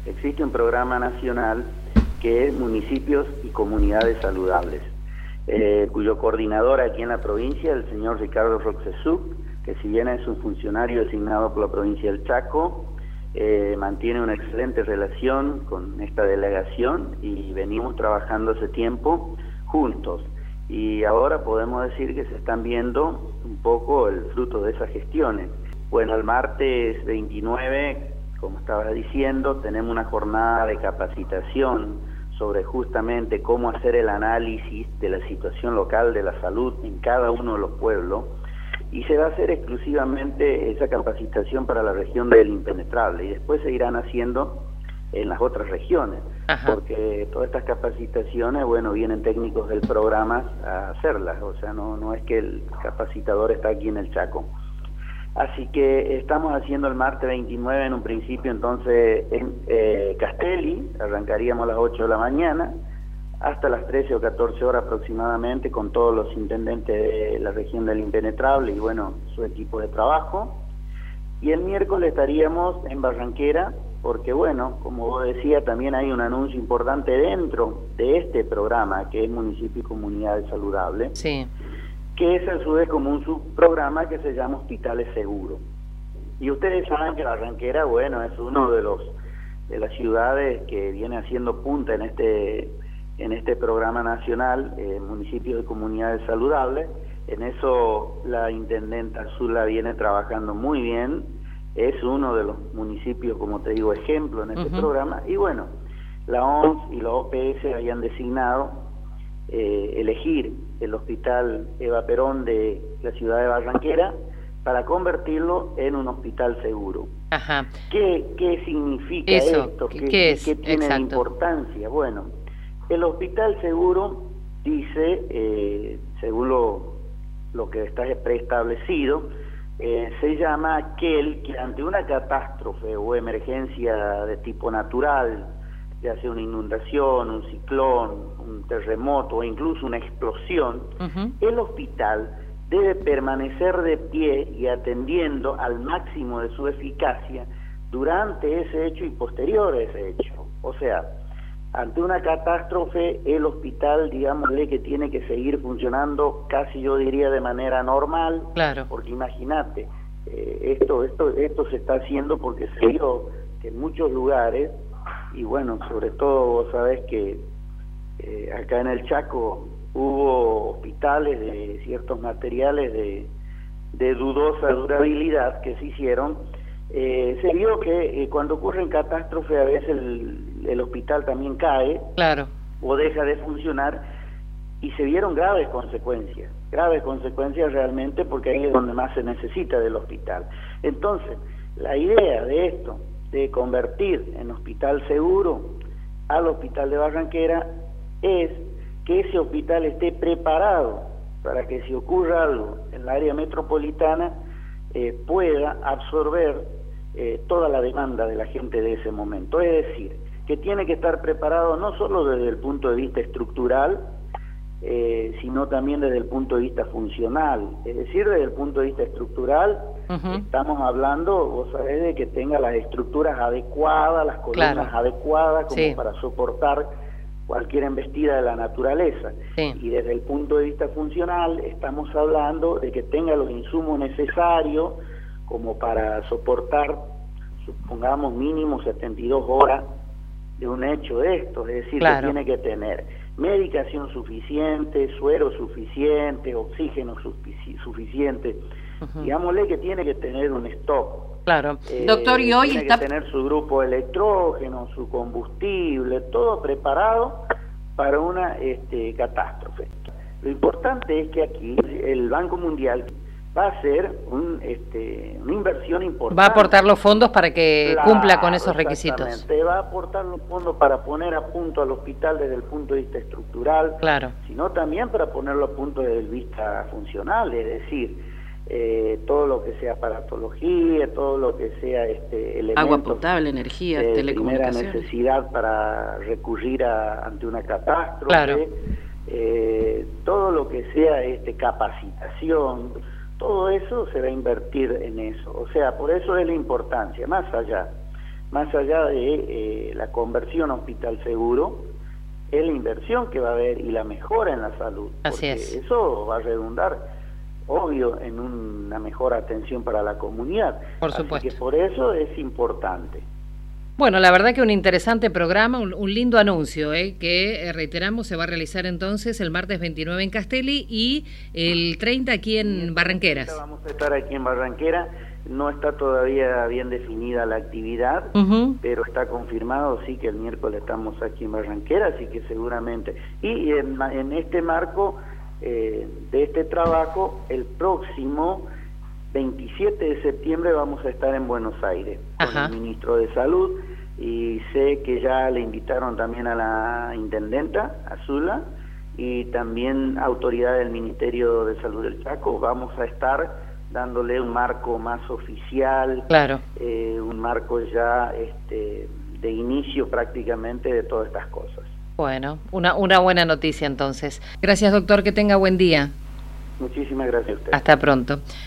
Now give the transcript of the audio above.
existe un programa nacional que es Municipios y Comunidades Saludables, cuyo coordinador aquí en la provincia, el señor Ricardo Roxesuk, que si bien es un funcionario designado por la provincia del Chaco, mantiene una excelente relación con esta delegación y venimos trabajando hace tiempo juntos. Y ahora podemos decir que se están viendo un poco el fruto de esas gestiones. Bueno, el martes 29, como estaba diciendo, tenemos una jornada de capacitación sobre justamente cómo hacer el análisis de la situación local de la salud en cada uno de los pueblos, y se va a hacer exclusivamente esa capacitación para la región del Impenetrable, y después se irán haciendo en las otras regiones. Ajá. Porque todas estas capacitaciones, bueno, vienen técnicos del programa a hacerlas, o sea, no es que el capacitador está aquí en el Chaco. Así que estamos haciendo el martes 29 en un principio, entonces en Castelli, arrancaríamos a las 8 de la mañana, hasta las 13 o 14 horas aproximadamente, con todos los intendentes de la región del Impenetrable y bueno, su equipo de trabajo. Y el miércoles estaríamos en Barranquera, porque bueno, como vos decías, también hay un anuncio importante dentro de este programa, que es Municipio y Comunidades Saludables, sí, que es a su vez como un subprograma que se llama Hospitales Seguros. Y ustedes saben que Barranquera, bueno, es uno de las ciudades que viene haciendo punta en este programa nacional, Municipios y Comunidades Saludables. En eso la intendenta Zula viene trabajando muy bien, es uno de los municipios, como te digo, ejemplo en este programa, y bueno, la OMS y la OPS habían designado elegir el Hospital Eva Perón de la ciudad de Barranquera para convertirlo en un hospital seguro. Ajá. ¿Qué significa esto? ¿Qué tiene de importancia? Bueno, el hospital seguro dice, según lo que está preestablecido, se llama aquel que ante una catástrofe o emergencia de tipo natural, ya sea una inundación, un ciclón, un terremoto o incluso una explosión, el hospital debe permanecer de pie y atendiendo al máximo de su eficacia durante ese hecho y posterior a ese hecho. O sea, ante una catástrofe, el hospital, digámosle, que tiene que seguir funcionando casi, yo diría, de manera normal. Claro. Porque imagínate, esto se está haciendo porque se vio que en muchos lugares, y bueno, sobre todo vos sabés que acá en el Chaco hubo hospitales de ciertos materiales de dudosa durabilidad que se hicieron. Se vio que cuando ocurren catástrofes a veces el hospital también cae, claro, o deja de funcionar, y se vieron graves consecuencias realmente, porque ahí es donde más se necesita del hospital. Entonces, la idea de esto, de convertir en hospital seguro al hospital de Barranquera, es que ese hospital esté preparado para que si ocurra algo en el área metropolitana pueda absorber toda la demanda de la gente de ese momento. Es decir, que tiene que estar preparado no solo desde el punto de vista estructural, sino también desde el punto de vista funcional. Es decir, desde el punto de vista estructural, estamos hablando, vos sabés, de que tenga las estructuras adecuadas, las columnas adecuadas, como para soportar cualquier embestida de la naturaleza. Y desde el punto de vista funcional, estamos hablando de que tenga los insumos necesarios como para soportar, supongamos, mínimo 72 horas de un hecho de esto. Es decir, que tiene que tener medicación suficiente, suero suficiente, oxígeno suficiente. Digámosle que tiene que tener un stock. Claro. Doctor, y hoy tiene que tener su grupo de electrógeno, su combustible, todo preparado para una catástrofe. Lo importante es que aquí el Banco Mundial va a hacer una inversión importante. Va a aportar los fondos para que cumpla con esos requisitos. Exactamente, va a aportar los fondos para poner a punto al hospital desde el punto de vista estructural, sino también para ponerlo a punto desde el vista funcional, es decir, todo lo que sea aparatología, todo lo que sea elementos, agua potable, energía, telecomunicaciones, primera necesidad para recurrir ante una catástrofe, todo lo que sea capacitación, todo eso se va a invertir en eso. O sea, por eso es la importancia, más allá más allá de la conversión a hospital seguro, es la inversión que va a haber y la mejora en la salud. Así porque es. Eso va a redundar, obvio, en una mejor atención para la comunidad. Por supuesto. Así que por eso es importante. Bueno, la verdad que un interesante programa, un lindo anuncio, que reiteramos se va a realizar entonces el martes 29 en Castelli y el 30 aquí en Barranqueras. Vamos a estar aquí en Barranquera, no está todavía bien definida la actividad, pero está confirmado, sí, que el miércoles estamos aquí en Barranquera, así que seguramente. Y en este marco de este trabajo, el próximo 27 de septiembre vamos a estar en Buenos Aires con el ministro de Salud, y sé que ya le invitaron también a la intendenta, Azula, y también autoridad del Ministerio de Salud del Chaco. Vamos a estar dándole un marco más oficial, claro, un marco ya de inicio prácticamente de todas estas cosas. Bueno, una buena noticia entonces. Gracias, doctor, que tenga buen día. Muchísimas gracias a usted. Hasta pronto.